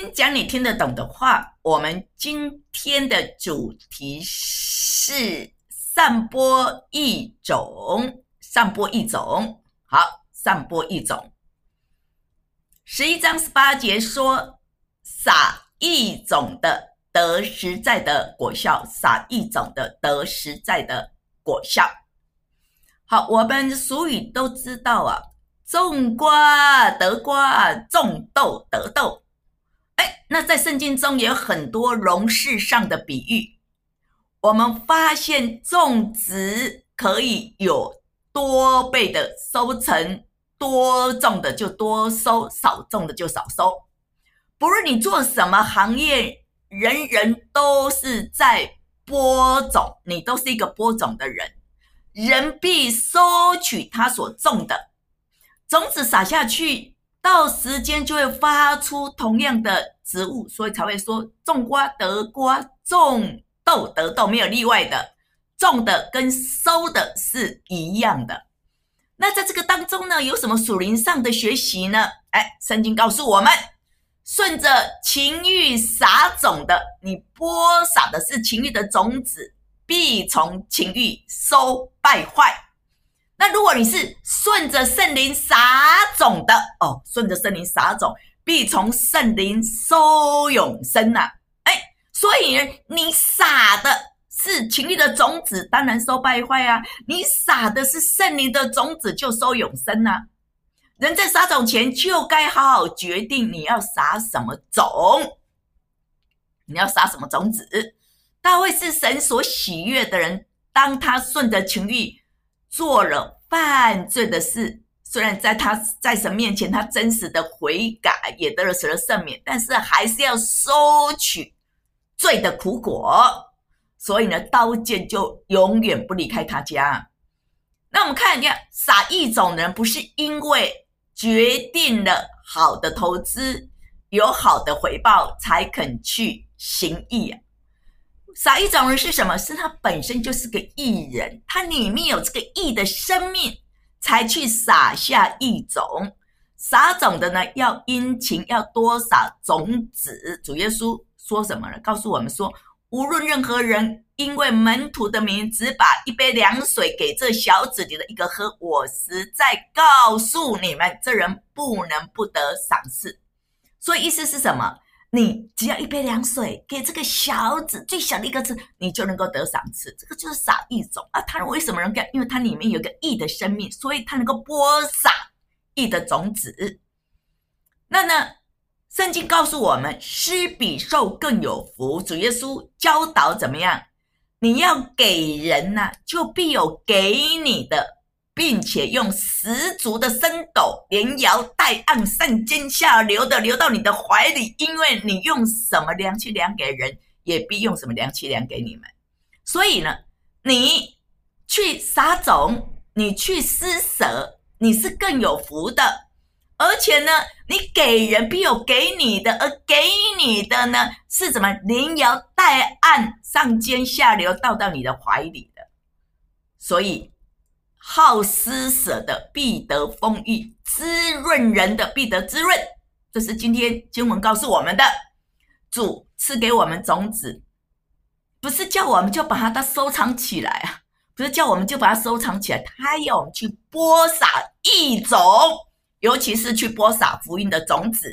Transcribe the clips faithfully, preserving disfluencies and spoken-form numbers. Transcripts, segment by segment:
听讲你听得懂的话。我们今天的主题是散播异种，散播异种。好，散播异种。十一章十八节说，撒异种的得实在的果效，撒异种的得实在的果效。好，我们俗语都知道啊，种瓜得瓜，种豆得豆。哎，那在圣经中也有很多容事上的比喻。我们发现种植可以有多倍的收成，多种的就多收，少种的就少收。不论你做什么行业，人人都是在播种，你都是一个播种的人，人必收取他所种的。种子撒下去，到时间就会发出同样的植物，所以才会说种瓜得瓜，种豆得豆，没有例外的，种的跟收的是一样的。那在这个当中呢，有什么属灵上的学习呢？哎，圣经告诉我们，顺着情欲撒种的，你播撒的是情欲的种子，必从情欲收败坏。那如果你是顺着圣灵撒种的，哦，顺着圣灵撒种，必从圣灵收永生啊。哎，所以你撒的是情欲的种子，当然收败坏啊。你撒的是圣灵的种子，就收永生啊。人在撒种前就该好好决定你要撒什么种，你要撒什么种子。大卫是神所喜悦的人，当他顺着情欲做了犯罪的事，虽然在他在神面前他真实的悔改，也得了神的赦免，但是还是要收取罪的苦果，所以呢，刀剑就永远不离开他家。那我们看一下，撒异种人不是因为决定了好的投资，有好的回报才肯去行义啊。撒异种人是什么？是他本身就是个义人，他里面有这个义的生命，才去撒下异种。撒种的呢，要殷勤，要多撒种子。主耶稣说什么呢？告诉我们说，无论任何人因为门徒的名只把一杯凉水给这小子里的一个喝，我实在告诉你们，这人不能不得赏赐。所以意思是什么？你只要一杯凉水给这个小子最小的一个字，你就能够得赏赐。这个就是撒异种啊！他为什么能够？因为他里面有个义的生命，所以他能够播撒义的种子。那呢，圣经告诉我们，施比受更有福。主耶稣教导怎么样？你要给人啊，就必有给你的，并且用十足的升斗，连摇带按，上尖下流的流到你的怀里，因为你用什么量去量给人，也必用什么量去量给你们。所以呢，你去撒种，你去施舍，你是更有福的。而且呢，你给人必有给你的，而给你的呢，是怎么连摇带按，上尖下流倒到你的怀里的。所以好施舍的必得丰裕，滋润人的必得滋润。这是今天经文告诉我们的。主赐给我们种子，不是叫我们就把它收藏起来啊，不是叫我们就把它收藏起来，他要我们去播撒异种，尤其是去播撒福音的种子。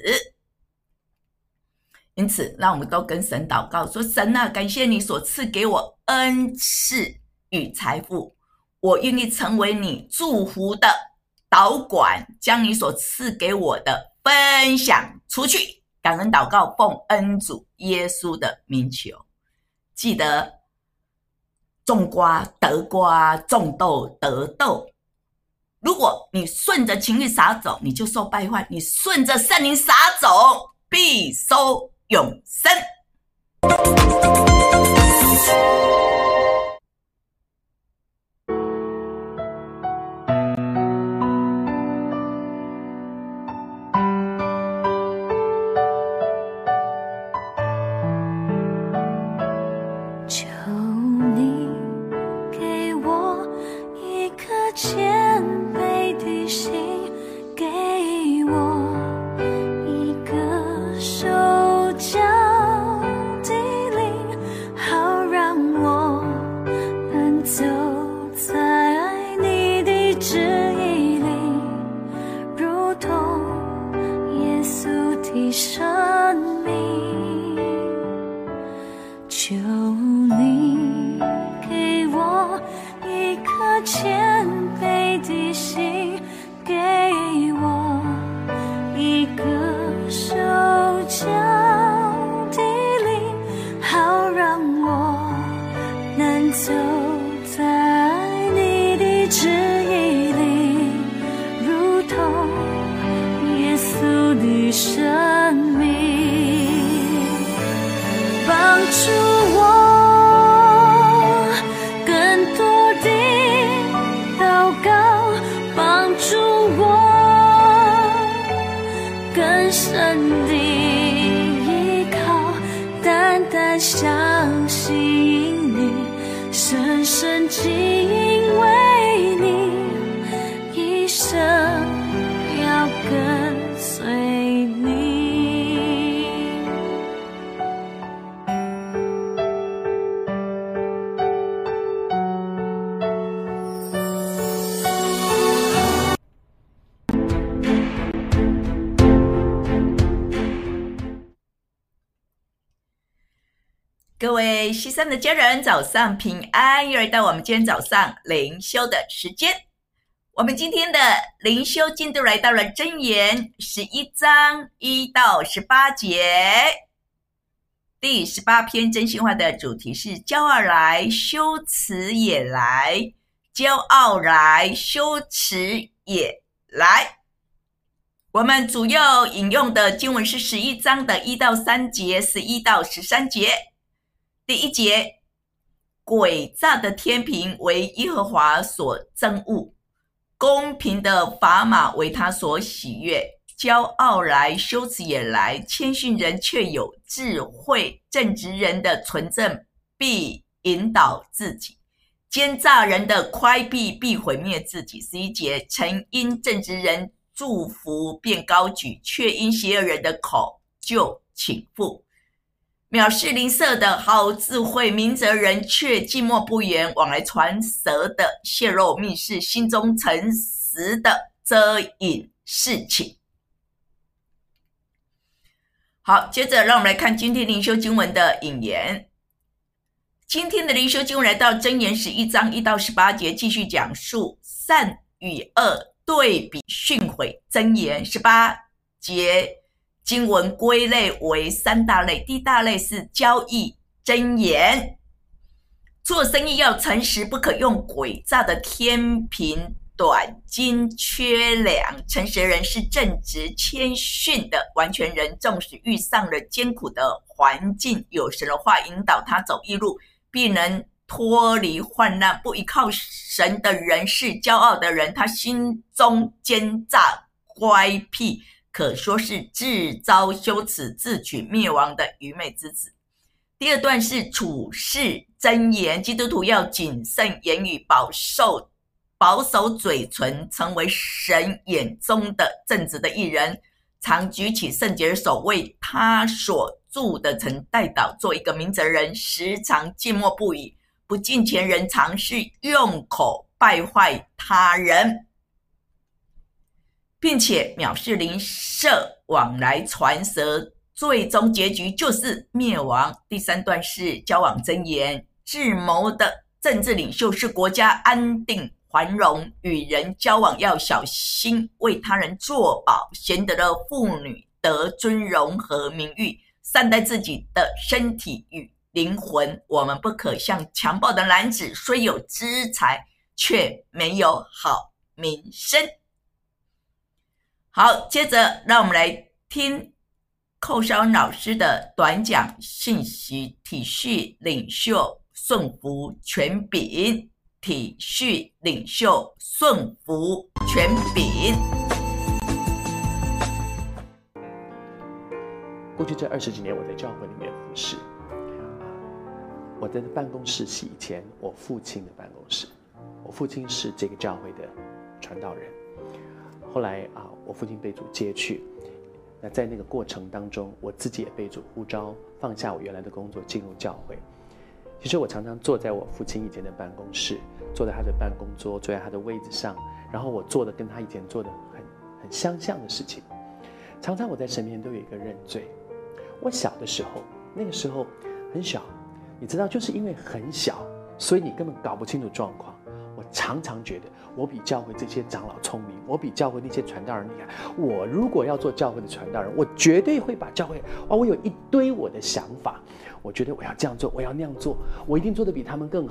因此让我们都跟神祷告说，神啊，感谢你所赐给我恩赐与财富，我愿意成为你祝福的导管，将你所赐给我的分享出去。感恩祷告，奉恩主耶稣的名求。记得种瓜得瓜，种豆得豆。如果你顺着情欲撒种，你就受败坏；你顺着圣灵撒种，必收永生。 求你给我一颗谦卑的心，给我一个手走在你的旨意里，如同耶稣的生命，帮助我更多的祷告，帮助我更深的依靠，单单相信你，深深敬畏你，一生要跟随你。 各位西山的家人，早上平安！又来到我们今天早上灵修的时间。我们今天的灵修进度来到了箴言十一章一到十八节。第十八篇真心话的主题是骄傲来，羞耻也来；骄傲来，羞耻也来。我们主要引用的经文是十一章的一到三节，十一到十三节。第一节，诡诈的天平为耶和华所憎恶，公平的砝码为他所喜悦。骄傲来，羞耻也来，谦逊人却有智慧，正直人的纯正必引导自己，奸诈人的乖僻必毁灭自己。十一节，曾因正直人祝福便高举，却因邪恶人的口就倾覆。藐视邻舍的好智慧，明哲人却寂寞不言，往来传舌的泄露密事，心中诚实的遮隐事情。好，接着让我们来看今天灵修经文的引言。今天的灵修经文来到箴言十一章一到十八节，继续讲述善与恶对比训诲箴言。十八节经文归类为三大类，第一大类是交易箴言，做生意要诚实，不可用诡诈的天平短斤缺两。诚实人是正直谦逊的完全人，纵使遇上了艰苦的环境，有神的话引导他走义路，必能脱离患难。不依靠神的人是骄傲的人，他心中奸诈乖僻，可说是自招羞耻，自取灭亡的愚昧之子。第二段是处世箴言，基督徒要谨慎言语，保守保守嘴唇，成为神眼中的正直的义人，常举起圣洁的手，为他所住的城代祷，做一个明哲人，时常静默不语。不敬虔人常是用口败坏他人，并且藐视邻舍，往来传舌，最终结局就是灭亡。第三段是交往箴言，智谋的政治领袖是国家安定繁荣，与人交往要小心，为他人作保。贤德的妇女得尊荣和名誉，善待自己的身体与灵魂。我们不可像强暴的男子，虽有资财，却没有好名声。好，接着让我们来听寇绍恩老师的短讲信息，体恤领袖顺服权柄，体恤领袖顺服权柄。 过去这二十几年，我在教会里面服侍，我的办公室是以前我父亲的办公室，我父亲是这个教会的传道人。后来啊，我父亲被主接去，那在那个过程当中，我自己也被主呼召，放下我原来的工作，进入教会。其实我常常坐在我父亲以前的办公室，坐在他的办公桌，坐在他的位置上，然后我做的跟他以前做的很很相像的事情。常常我在神面前都有一个认罪。我小的时候，那个时候很小，你知道，就是因为很小，所以你根本搞不清楚状况。我常常觉得我比教会这些长老聪明，我比教会那些传道人厉害。我如果要做教会的传道人，我绝对会把教会，哦，我有一堆我的想法，我觉得我要这样做，我要那样做，我一定做得比他们更好。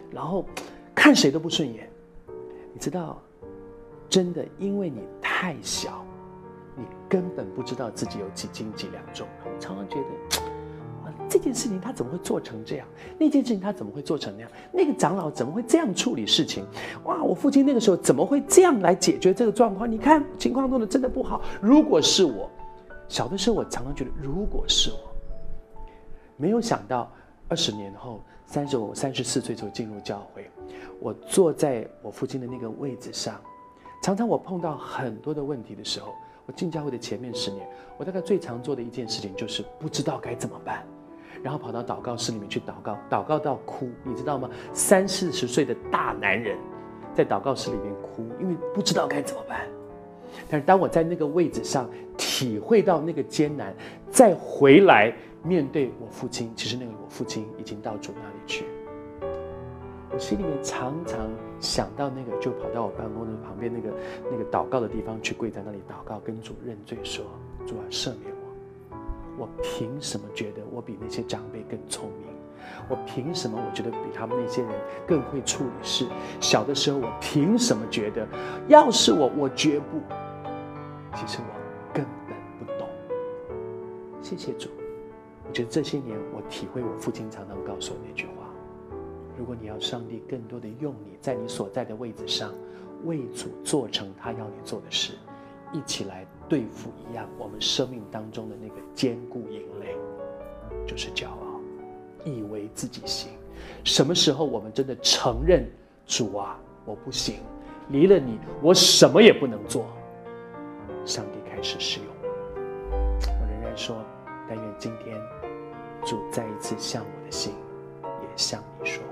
然后看谁都不顺眼。你知道，真的因为你太小，你根本不知道自己有几斤几两重。我常常觉得，哇，这件事情他怎么会做成这样？那件事情他怎么会做成那样？那个长老怎么会这样处理事情？哇，我父亲那个时候怎么会这样来解决这个状况？你看情况做的真的不好。如果是我，小的时候我常常觉得，如果是我，没有想到二十年后，三十五、三十四岁就进入教会，我坐在我父亲的那个位置上。常常我碰到很多的问题的时候，我进教会的前面十年，我大概最常做的一件事情就是不知道该怎么办，然后跑到祷告室里面去祷告，祷告到哭，你知道吗？三四十岁的大男人在祷告室里面哭，因为不知道该怎么办。但是当我在那个位置上体会到那个艰难，再回来面对我父亲，其实那个我父亲已经到主那里去。我心里面常常想到那个，就跑到我办公室旁边那个那个祷告的地方去，跪在那里祷告，跟主认罪说：主啊，赦免我！我凭什么觉得我比那些长辈更聪明？我凭什么我觉得比他们那些人更会处理事？小的时候我凭什么觉得，要是我，我绝不？其实我根本不懂。谢谢主，我觉得这些年我体会我父亲常常告诉我那句话。如果你要上帝更多的用你在你所在的位置上，为主做成他要你做的事，一起来对付一样我们生命当中的那个坚固营垒，就是骄傲，以为自己行。什么时候我们真的承认，主啊，我不行，离了你我什么也不能做，上帝开始使用我。我仍然说，但愿今天主再一次向我的心也向你说话。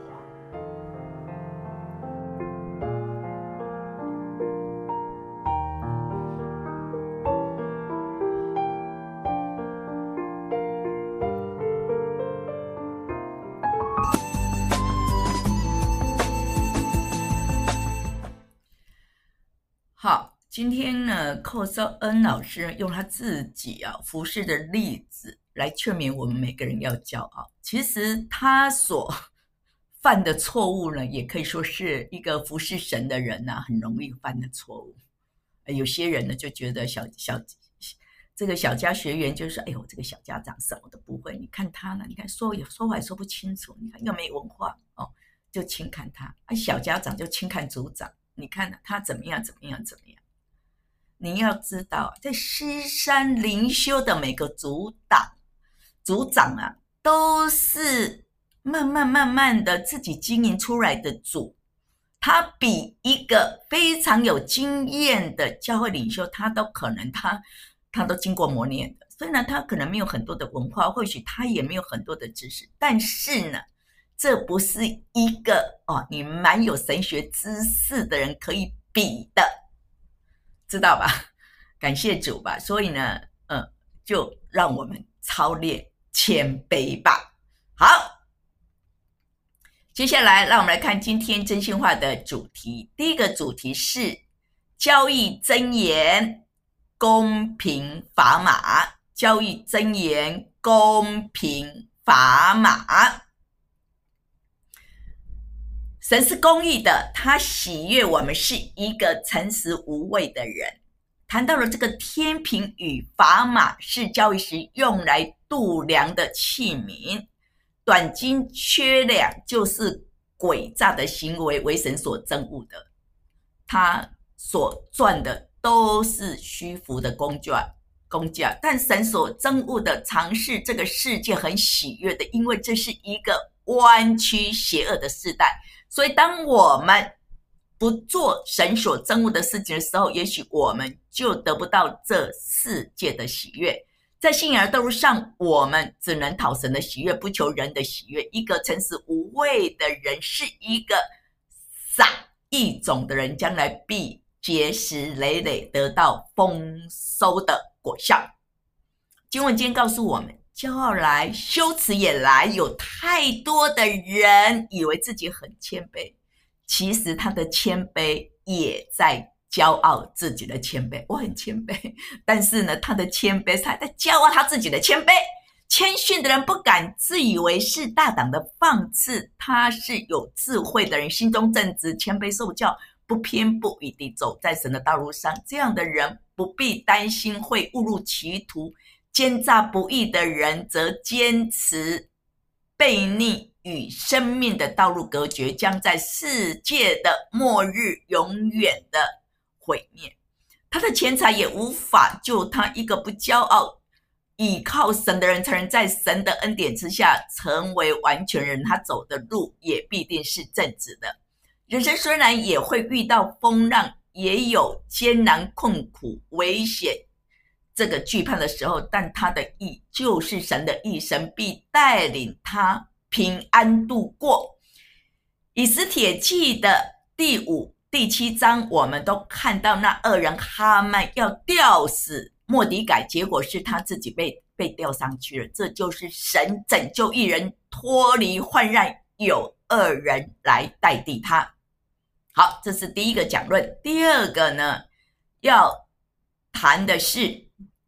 好，今天呢，寇绍恩老师用他自己啊服事的例子来劝勉我们每个人要骄傲。其实他所犯的错误呢，也可以说是一个服事神的人啊很容易犯的错误。有些人呢就觉得小小这个小家学员就是说，哎呦，这个小家长什么都不会，你看他呢，你看说也说话也说不清楚，你看又没文化哦，就轻看他。啊，小家长就轻看组长。你看他怎么样怎么样怎么样。你要知道，在狮山灵修的每个组长组长啊，都是慢慢慢慢的自己经营出来的组，他比一个非常有经验的教会领袖，他都可能他他都经过磨练的。虽然他可能没有很多的文化，或许他也没有很多的知识，但是呢，这不是一个哦，你蛮有神学知识的人可以比的，知道吧？感谢主吧。所以呢，嗯，就让我们操练谦卑吧。好，接下来让我们来看今天真心话的主题。第一个主题是交易箴言，公平砝码。交易箴言，公平砝码。神是公义的，他喜悦我们是一个诚实无畏的人。谈到了这个天平与砝码是交易时用来度量的器皿，短斤缺两就是诡诈的行为，为神所憎恶的。他所赚的都是虚浮的工价，工价，但神所憎恶的常是这个世界很喜悦的，因为这是一个弯曲邪恶的世代。所以当我们不做神所憎恶的事情的时候，也许我们就得不到这世界的喜悦。在信仰的道路上，我们只能讨神的喜悦，不求人的喜悦。一个诚实无畏的人是一个撒义种的人，将来必结实累累，得到丰收的果效。经文今天告诉我们，骄傲来，羞耻也来。有太多的人以为自己很谦卑，其实他的谦卑也在骄傲自己的谦卑。我很谦卑，但是呢，他的谦卑他在骄傲他自己的谦卑。 谦逊的人不敢自以为是大胆的放肆，他是有智慧的人，心中正直，谦卑受教，不偏不倚地走在神的道路上。这样的人不必担心会误入歧途，奸诈不义的人则坚持悖逆，与生命的道路隔绝，将在世界的末日永远的毁灭。他的钱财也无法救他，一个不骄傲倚靠神的人才能在神的恩典之下成为完全人，他走的路也必定是正直的。人生虽然也会遇到风浪，也有艰难困苦危险这个惧怕的时候，但他的义就是神的义，神必带领他平安度过。以斯帖记的第五第七章，我们都看到那恶人哈曼要吊死末底改，结果是他自己被被吊上去了。这就是神拯救一人脱离患难，有恶人来代替他。好，这是第一个讲论。第二个呢，要谈的是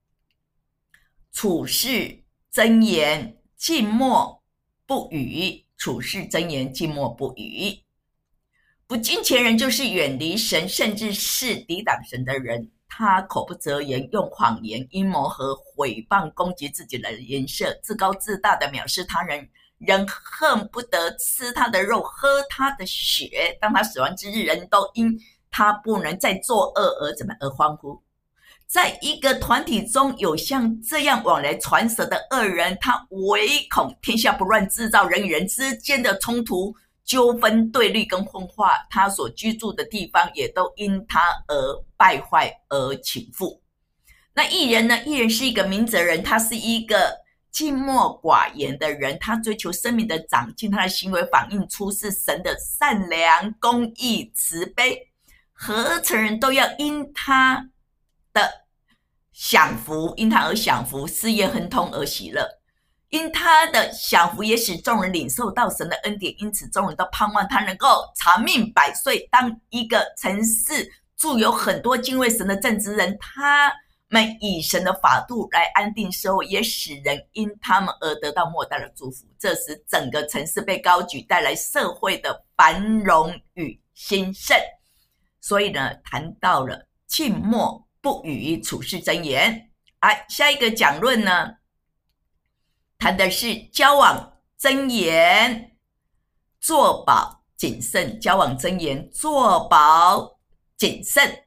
处世箴言，静默不语。处世箴言，静默不语。不敬虔人就是远离神，甚至是抵挡神的人。他口不择言，用谎言、阴谋和毁谤攻击自己的颜色，自高自大的藐视他人，人恨不得吃他的肉，喝他的血。当他死亡之日，人都因他不能再作恶而怎么而欢呼。在一个团体中有像这样往来传舌的恶人，他唯恐天下不乱，制造人与人之间的冲突、纠纷、对立跟混化，他所居住的地方也都因他而败坏而倾覆。那义人呢？义人是一个明哲人，他是一个静默寡言的人，他追求生命的长进，他的行为反映出是神的善良、公义、慈悲。何成人都要因他的享福，因他而享福，事业亨通而喜乐。因他的享福也使众人领受到神的恩典，因此众人都盼望他能够长命百岁。当一个城市住有很多敬畏神的正直人，他们以神的法度来安定社会，也使人因他们而得到莫大的祝福。这时整个城市被高举，带来社会的繁荣与兴盛。所以呢，谈到了静默不语，处世箴言。啊，下一个讲论呢，谈的是交往箴言，作保谨慎。交往箴言，作保谨慎。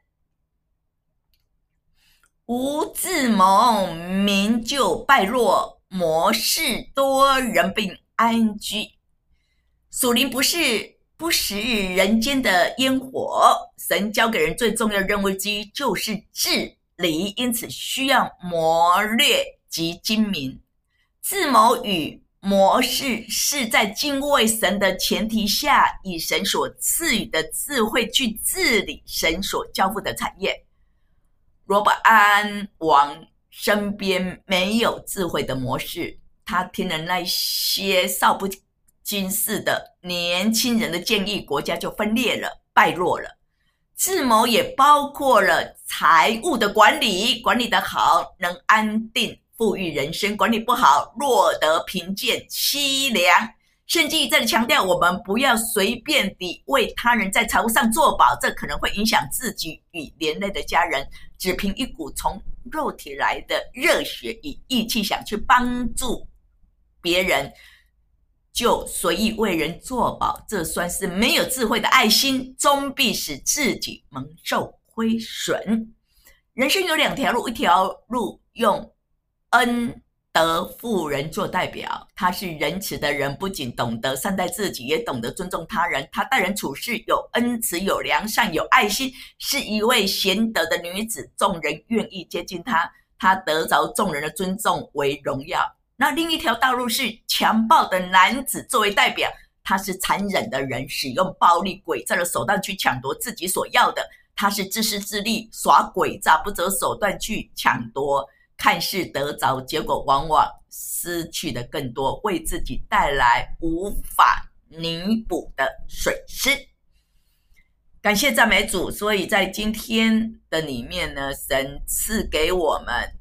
无智谋，民就败落；谋事多，人并安居。属灵不是不食人间的烟火，神交给人最重要的任务之一就是治理，因此需要谋略及精明。智谋与谋事是在敬畏神的前提下，以神所赐予的智慧去治理神所交付的产业。罗伯安王身边没有智慧的谋士，他听了那些少不经事的年轻人的建议，国家就分裂了，败落了。智谋也包括了财务的管理，管理得好能安定富裕人生，管理不好落得贫贱凄凉。圣经一再的强调，我们不要随便地为他人在财务上作保，这可能会影响自己与连累的家人。只凭一股从肉体来的热血与义气，想去帮助别人，就随意为人作保，这算是没有智慧的爱心，终必使自己蒙受亏损。人生有两条路，一条路用恩德富人做代表，他是仁慈的人，不仅懂得善待自己，也懂得尊重他人。他待人处事有恩慈，有良善，有爱心，是一位贤德的女子，众人愿意接近她，她得着众人的尊重为荣耀。那另一条道路是强暴的男子作为代表，他是残忍的人，使用暴力诡诈的手段去抢夺自己所要的。他是自私自利，耍诡诈不择手段去抢夺，看似得着，结果往往失去的更多，为自己带来无法弥补的损失。感谢赞美主，所以在今天的里面呢，神赐给我们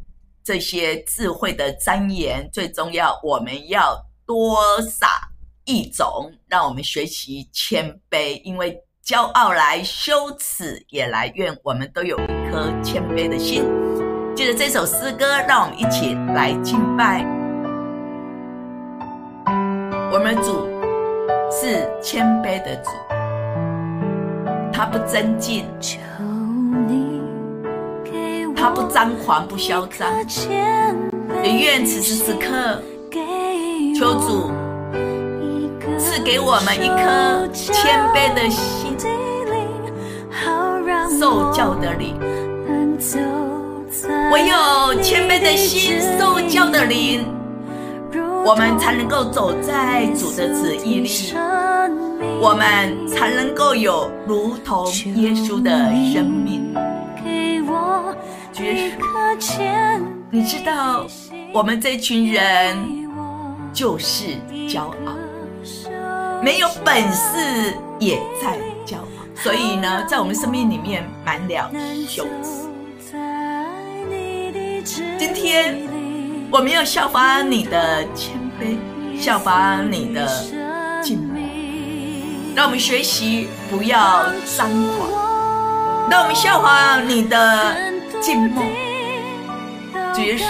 这些智慧的箴言，最重要我们要多撒一种，让我们学习谦卑，因为骄傲来，羞耻也来，愿我们都有一颗谦卑的心。借着这首诗歌，让我们一起来敬拜我们的主，是谦卑的主，他不争竞，他不张狂不嚣张。也愿此时此刻求主赐给我们一颗谦卑的心，受教的灵。唯有谦卑的心，受教的灵，我们才能够走在主的旨意里，我们才能够有如同耶稣的生命。耶稣，你知道我们这群人就是骄傲，没有本事也在骄傲，所以呢，在我们生命里面满了羞耻。今天我们要效法你的谦卑，效法你的敬畏，让我们学习不要张狂，让我们效法你的静默。主耶稣，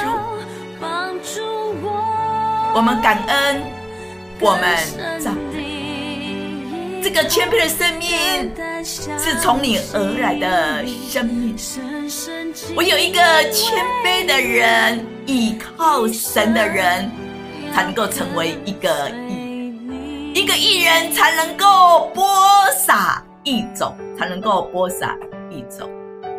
我们感恩，我们赞美这个谦卑的生命是从你而来的生命。我有一个谦卑的人，依靠神的人，才能够成为一个义，一个义人才能够播撒一种，才能够播撒一种。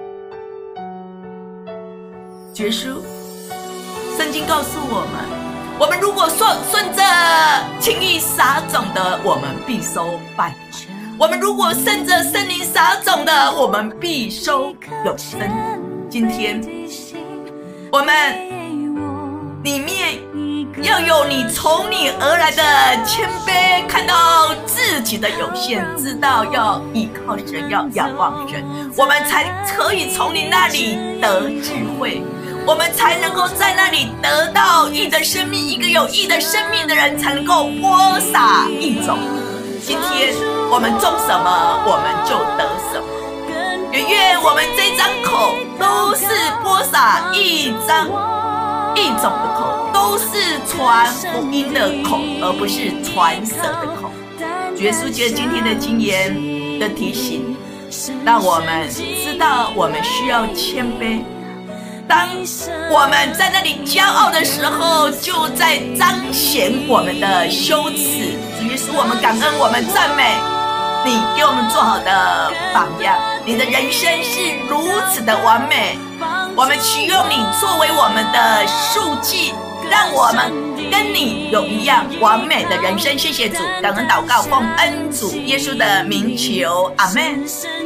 耶稣，圣经告诉我们，我们如果顺顺着轻易撒种的，我们必收半；我们如果顺着圣灵撒种的，我们必收永生。今天我们里面要有你从你而来的谦卑，看到自己的有限，知道要依靠神，要仰望神，我们才可以从你那里得智慧，我们才能够在那里得到义的生命。一个有义的生命的人才能够播撒一种。今天我们种什么，我们就得什么。也愿我们这张口都是播撒一张一种的口，都是传福音的口，而不是传舌的口。耶稣借今天的经言的提醒，让我们知道我们需要谦卑。当我们在那里骄傲的时候，就在彰显我们的羞耻。主耶稣，我们感恩，我们赞美你给我们做好的榜样。你的人生是如此的完美，我们启用你作为我们的数据，让我们跟你有一样完美的人生。谢谢主，感恩祷告，奉恩主耶稣的名求，阿们。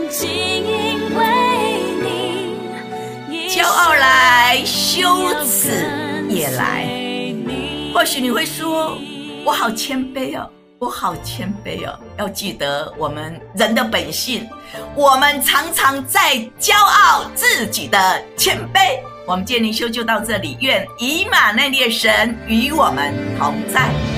骄傲来，羞耻也来。或许你会说，我好谦卑哦，我好谦卑哦。要记得我们人的本性，我们常常在骄傲自己的谦卑。我们今天灵修就到这里，愿以马内利的神与我们同在。